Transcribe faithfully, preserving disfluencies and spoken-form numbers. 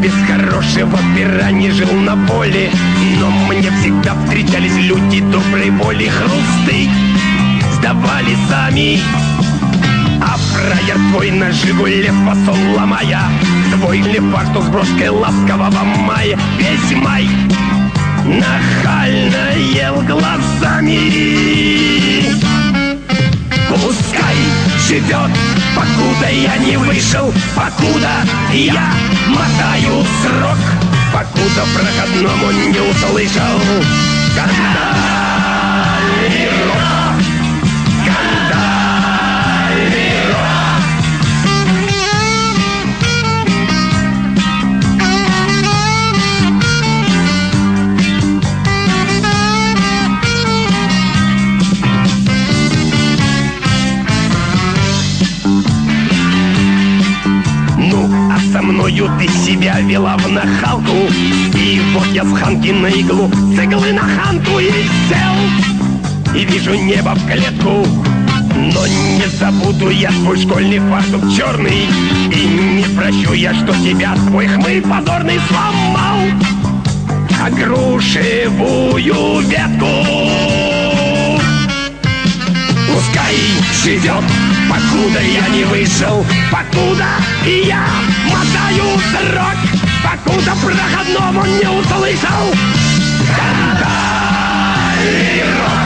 без хорошего пера не жил на воле, но мне всегда встречались люди доброй воли. Хрусты сдавали сами, а фраер твой на «Жигуле» фасон ломая, твой лефарту с брошкой ласкового мая весь май нахально ел глазами. Пускай живет, покуда я не вышел, покуда я мотаю срок, покуда проходному не услышал скандальный рок, скандальный рок. Со мною ты себя вела в нахалку, и вот я с ханки на иглу, с иглы на ханку и сел, и вижу небо в клетку. Но не забуду я твой школьный фартук черный, и не прощу я, что тебя твой хмырь позорный сломал огрушевую ветку. Пускай живет, покуда я не вышел, покуда я мотаю срок, покуда проходному не услышал скандальный рок.